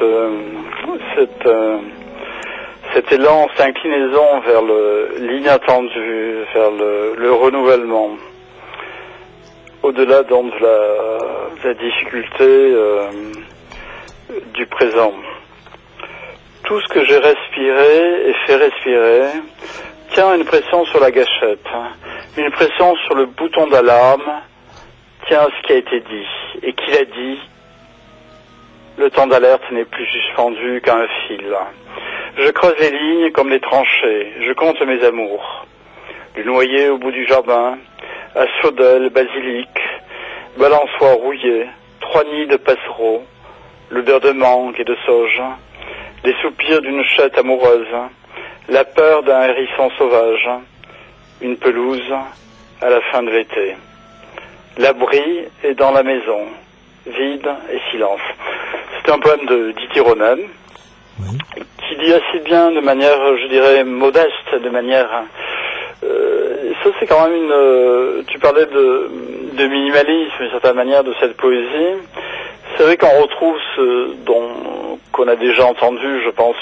cet élan, cette inclinaison vers l'inattendu, vers le renouvellement, au-delà donc de la difficulté du présent. Tout ce que j'ai respiré et fait respirer tient une pression sur la gâchette, une pression sur le bouton d'alarme, tient ce qui a été dit, et qui l'a dit, le temps d'alerte n'est plus suspendu qu'à un fil. Je creuse les lignes comme les tranchées, je compte mes amours. Du noyer au bout du jardin, asphodèle, basilic, balançoire rouillé, 3 nids de passereaux, l'odeur de mangue et de sauge, les soupirs d'une chette amoureuse, la peur d'un hérisson sauvage, une pelouse à la fin de l'été. L'abri est dans la maison, vide et silence. C'est un poème de Diti Ronen, qui dit assez bien, de manière, je dirais, modeste, de manière... ça, c'est quand même tu parlais de minimalisme, d'une certaine manière, de cette poésie. C'est vrai qu'on retrouve ce qu'on a déjà entendu, je pense,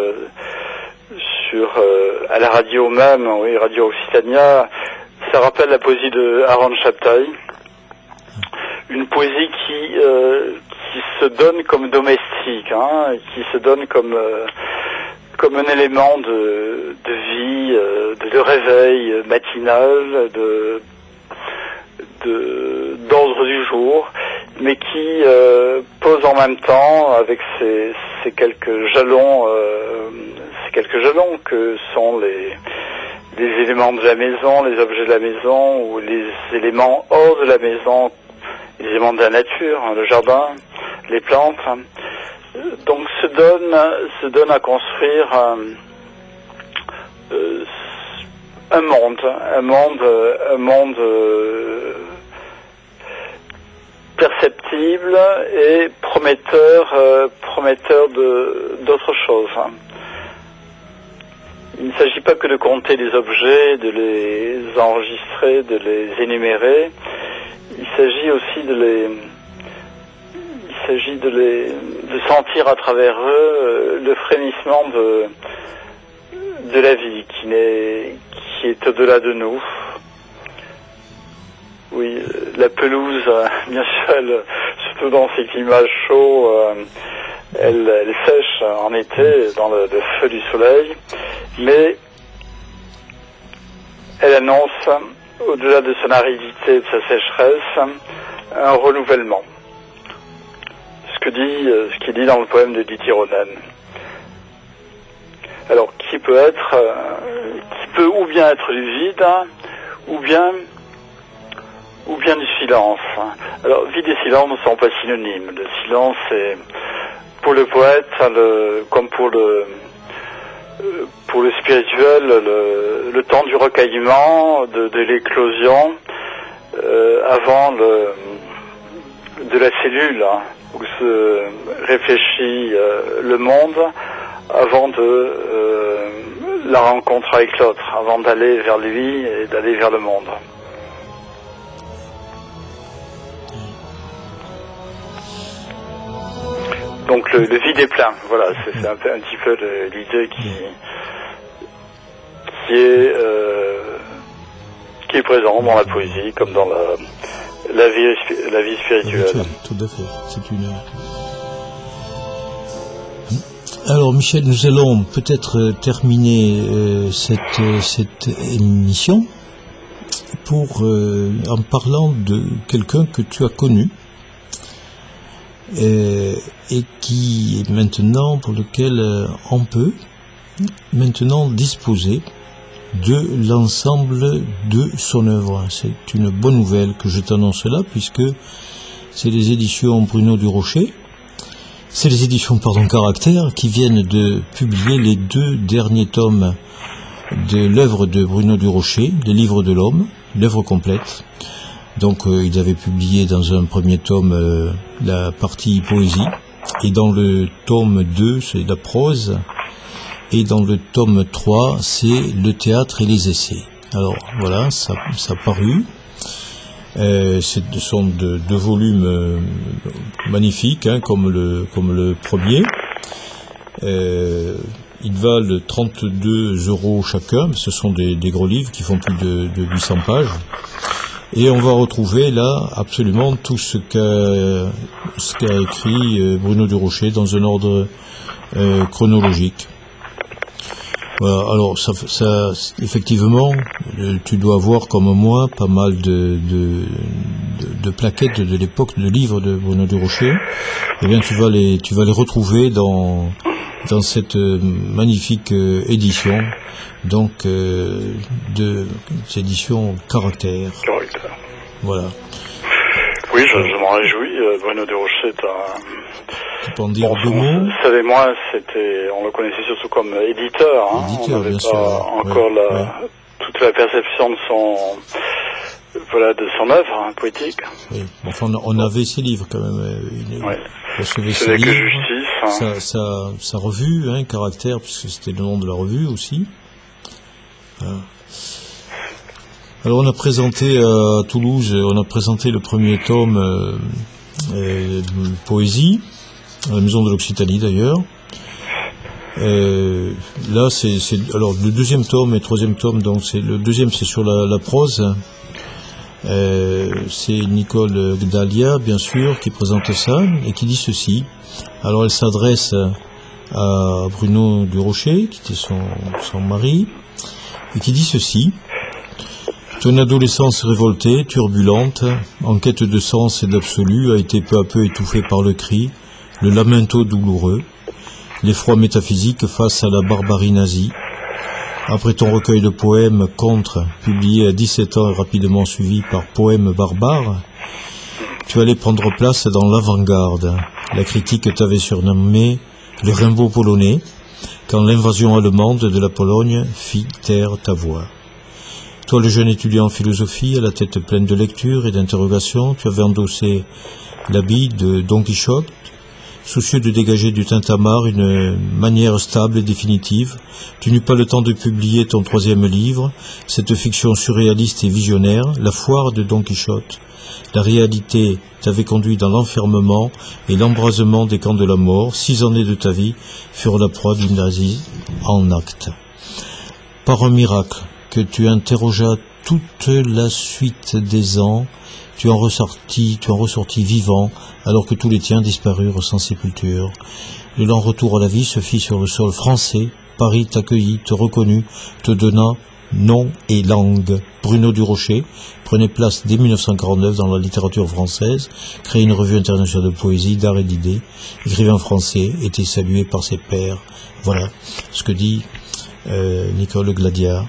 à la radio même, oui, Radio Occitania. Ça rappelle la poésie de Aaron Chaptail, une poésie qui se donne comme domestique, hein, qui se donne comme un élément de vie, de réveil matinal, d'ordre du jour, mais qui pose en même temps avec ces quelques jalons que sont les éléments de la maison, les objets de la maison, ou les éléments hors de la maison, les éléments de la nature, hein, le jardin, les plantes. Donc se donne à construire un monde perceptible et prometteur d'autre chose. Il ne s'agit pas que de compter les objets, de les enregistrer, de les énumérer. Il s'agit aussi de sentir à travers eux le frémissement de la vie qui est au-delà de nous. Oui, la pelouse, bien sûr, surtout dans ces climats chauds, elle sèche en été dans le feu du soleil, mais elle annonce, au-delà de son aridité et de sa sécheresse, un renouvellement. Ce qui est dit dans le poème de Diti Ronan. Alors, qui peut ou bien être du vide, ou bien du silence. Alors, vide et silence ne sont pas synonymes. Le silence est, pour le poète, comme pour le spirituel, le temps du recueillement, de l'éclosion, avant de la cellule, hein, où se réfléchit le monde, avant de la rencontre avec l'autre, avant d'aller vers lui et d'aller vers le monde. Donc le vide est plein, voilà, c'est un petit peu l'idée qui est présente dans la poésie comme dans la vie spirituelle. Tout à fait, c'est une... Alors Michel, nous allons peut-être terminer cette émission en parlant de quelqu'un que tu as connu et qui est maintenant, pour lequel on peut maintenant disposer de l'ensemble de son œuvre. C'est une bonne nouvelle que je t'annonce là, puisque c'est les éditions Bruno Durocher. C'est les éditions Caractère qui viennent de publier les 2 derniers tomes de l'œuvre de Bruno Durocher, Les Livres de l'Homme, l'œuvre complète. Donc ils avaient publié dans un premier tome la partie poésie, et dans le tome 2 c'est la prose, et dans le tome 3 c'est le théâtre et les essais. Alors voilà, ça a paru. Ce sont 2 volumes magnifiques, hein, comme le premier. Ils valent 32 € chacun. Ce sont des gros livres qui font plus de 800 pages. Et on va retrouver là absolument tout ce qu'a écrit Bruno Durocher dans un ordre chronologique. Voilà, alors ça effectivement, tu dois avoir comme moi pas mal de plaquettes de l'époque de livres de Bruno Durocher. Eh bien, tu vas les retrouver dans cette magnifique édition, donc de cette édition Caractère. Voilà. Oui, je m'en réjouis. Bruno Durocher est un... Tu peux en dire 2 mots? Savez-moi, on le connaissait surtout comme éditeur. Hein. Éditeur, on n'avait bien pas sûr. encore toute la perception de son œuvre, hein, poétique. Oui. Enfin, on avait ses livres quand même. Recevait ses livres. Justice. Hein. Sa revue, hein, Caractère, puisque c'était le nom de la revue aussi. Voilà. Alors on a présenté à Toulouse, le premier tome poésie, à la Maison de l'Occitanie d'ailleurs. Là, alors le deuxième tome et troisième tome, donc le deuxième c'est sur la prose. C'est Nicole Gdalia, bien sûr, qui présente ça et qui dit ceci. Alors elle s'adresse à Bruno Durocher, qui était son mari, et qui dit ceci. Ton adolescence révoltée, turbulente, en quête de sens et d'absolu, a été peu à peu étouffée par le cri, le lamento douloureux, l'effroi métaphysique face à la barbarie nazie. Après ton recueil de poèmes Contre, publié à 17 ans et rapidement suivi par Poèmes barbares, tu allais prendre place dans l'avant-garde. La critique t'avait surnommé le Rimbaud polonais, quand l'invasion allemande de la Pologne fit taire ta voix. Toi, le jeune étudiant en philosophie, à la tête pleine de lectures et d'interrogations, tu avais endossé l'habit de Don Quichotte, soucieux de dégager du tintamarre une manière stable et définitive. Tu n'eus pas le temps de publier ton troisième livre, cette fiction surréaliste et visionnaire, La foire de Don Quichotte. La réalité t'avait conduit dans l'enfermement et l'embrasement des camps de la mort. 6 années de ta vie furent la proie d'une nazie en acte. Par un miracle que tu interrogeas toute la suite des ans, tu en ressortis vivant, alors que tous les tiens disparurent sans sépulture. Le lent retour à la vie se fit sur le sol français. Paris t'accueillit, te reconnut, te donna nom et langue. Bruno Durocher prenait place dès 1949 dans la littérature française, créait une revue internationale de poésie, d'art et d'idées, écrivain français, était salué par ses pairs. Voilà ce que dit Nicole Gdalia.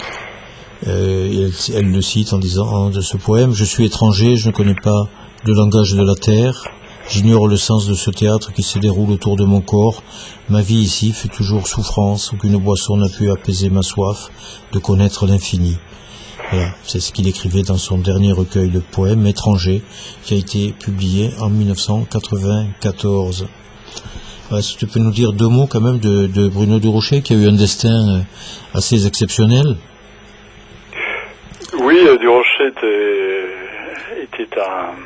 Elle le cite en disant de ce poème: je suis étranger, je ne connais pas le langage de la terre, j'ignore le sens de ce théâtre qui se déroule autour de mon corps. Ma vie ici fut toujours souffrance, aucune boisson n'a pu apaiser ma soif de connaître l'infini. Voilà, c'est ce qu'il écrivait dans son dernier recueil de poèmes étrangers, qui a été publié en 1994. Est-ce que tu peux nous dire 2 mots quand même de Bruno Durocher, qui a eu un destin assez exceptionnel? Oui, Durocher était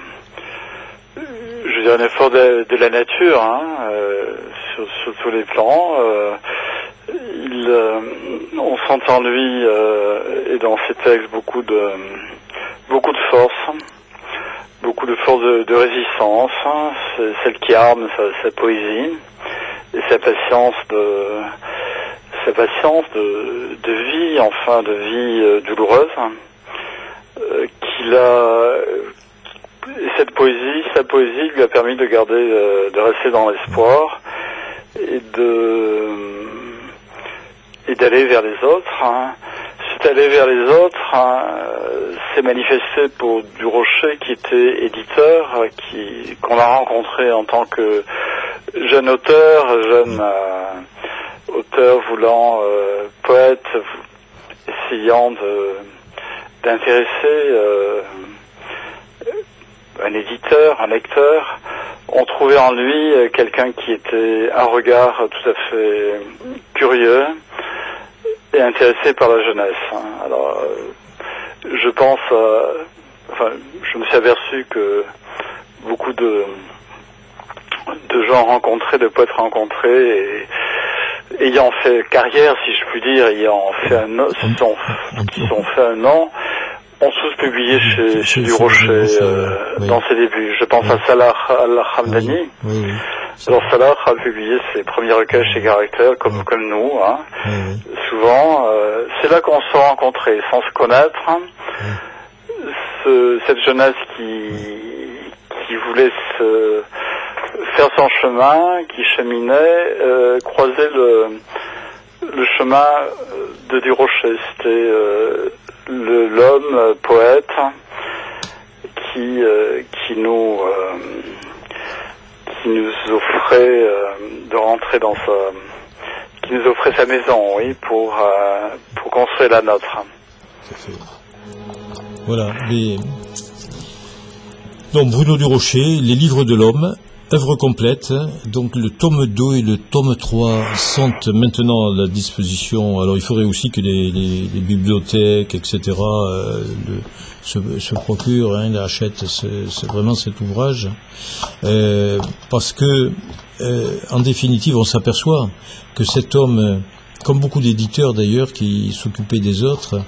un effort de la nature, sur tous les plans. On sent en lui et dans ses textes beaucoup de force, de résistance. C'est celle qui arme sa poésie et sa patience de vie, enfin de vie douloureuse. Sa poésie lui a permis de rester dans l'espoir et d'aller vers les autres. C'est aller vers les autres, c'est manifesté pour Durocher, qui était éditeur, qu'on a rencontré en tant que jeune auteur voulant poète, essayant d'intéresser un éditeur, un lecteur. On trouvait en lui quelqu'un qui était un regard tout à fait curieux et intéressé par la jeunesse. Alors, je me suis aperçu que beaucoup de gens rencontrés, de poètes rencontrés, et ayant fait carrière, si je puis dire, ayant fait un nom, qui sont fait un nom, ont tous publié chez Durocher dans ses débuts. Je pense à Salah Al-Hamdani. Oui. Alors Salah a publié ses premiers recueils chez Caractère, comme nous, souvent. C'est là qu'on se rencontrait, sans se connaître. Cette jeunesse qui voulait faire son chemin, qui cheminait, croisait le chemin de Durocher. C'était l'homme poète qui nous offrait de rentrer qui nous offrait sa maison, oui, pour construire la nôtre. Voilà. Donc Bruno Durocher, Les Livres de l'Homme, œuvre complète. Donc le tome 2 et le tome 3 sont maintenant à la disposition. Alors il faudrait aussi que les bibliothèques, etc., se procure, achète vraiment cet ouvrage, parce que, en définitive, on s'aperçoit que cet homme, comme beaucoup d'éditeurs d'ailleurs qui s'occupaient des autres,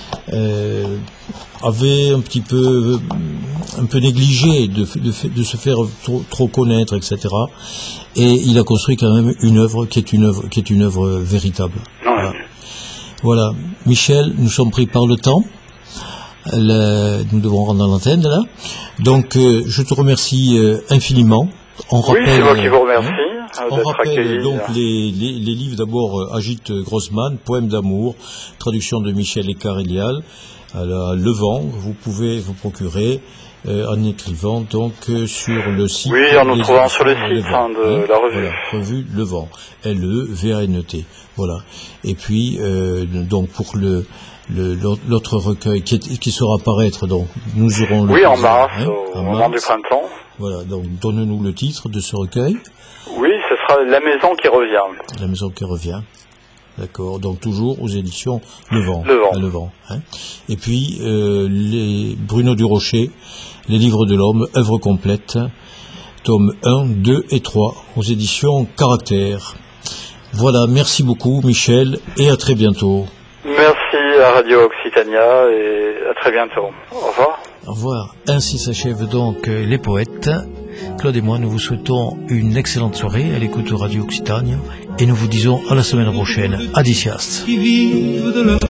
avait un peu négligé de se faire trop connaître, etc. Et il a construit quand même une œuvre qui est une œuvre véritable. Voilà. Michel, nous sommes pris par le temps. Nous devons rendre l'antenne là. Donc, je te remercie infiniment. Oui, c'est moi qui vous remercie. On rappelle donc les livres d'abord, Agite Grossman, Poème d'amour, traduction de Michel Écarelial, à la Levant. Vous pouvez vous procurer en écrivant donc sur le site. Oui, en nous trouvant sur le site de la revue. Voilà, revue Levant, L-E-V-A-N-T. Voilà. Et puis donc pour l'autre recueil qui sera paraître, donc nous aurons le en mars, au moment du printemps. Voilà, donc donne-nous le titre de ce recueil. Oui, ce sera La Maison qui revient. La Maison qui revient. D'accord, donc toujours aux éditions Levant. Levant. Et puis les Bruno Durocher, Les Livres de l'Homme, œuvre complète, tomes 1, 2 et 3, aux éditions Caractère. Voilà, merci beaucoup Michel, et à très bientôt. Merci à Radio Occitania, et à très bientôt. Au revoir. Au revoir. Ainsi s'achèvent donc les poètes. Claude et moi, nous vous souhaitons une excellente soirée à l'écoute de Radio Occitania, et nous vous disons à la semaine prochaine. Adicias.